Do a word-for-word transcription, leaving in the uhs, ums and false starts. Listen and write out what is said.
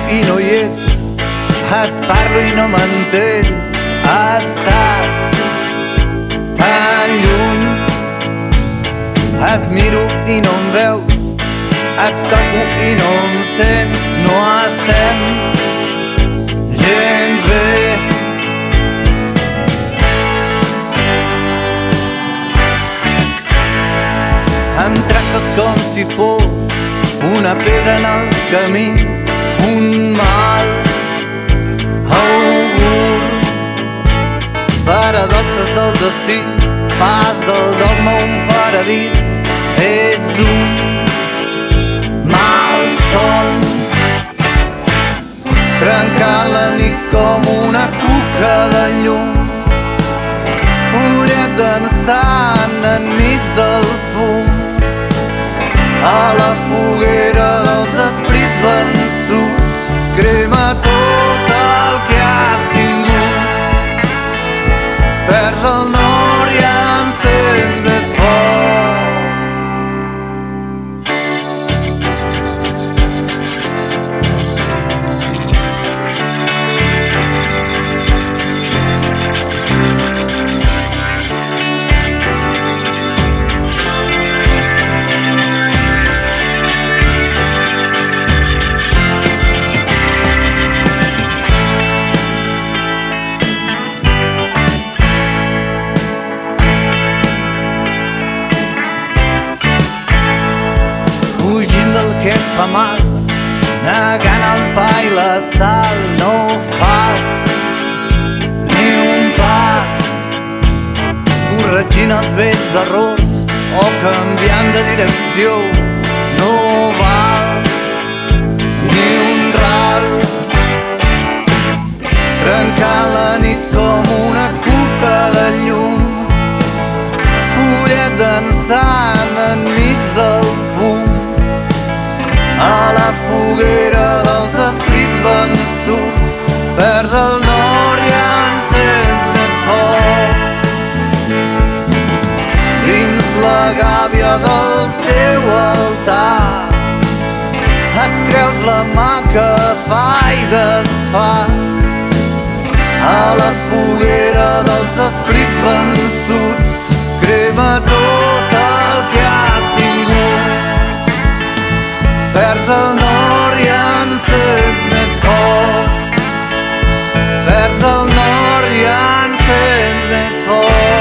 i no hi ets, et parlo i no m'entens, estàs tan lluny. Et miro i no em veus, et toco i no em sents, no estem gens bé. Em tractes com si fos una pedra en el camí, un mal augur. Paradoxes del destí, pas del dogma un paradís, ets un malson. Trencant la nit com una cuca de llum, fullet dansant enmig del fum, a la foguera dels esprits vençuts, crema tot el que has tingut. Perds el nord i em sents més fort. Fugint del que et fa mal, negant el pa i la sal, no fas ni un pas, corregint els vells errors o canviant de direcció, no vals ni un ral. Trencant la nit com una cuca de llum, fullet dansant enmig del fum, a la foguera dels esprits vençuts, perds el nord i en sents més fort. Dins la gàbia del teu altar, et creus la mà que fa i desfà, a la foguera dels esprits vençuts, crema tot el que has tingut. Perds el nord i en sents més fort, perds el nord i en sents més fort.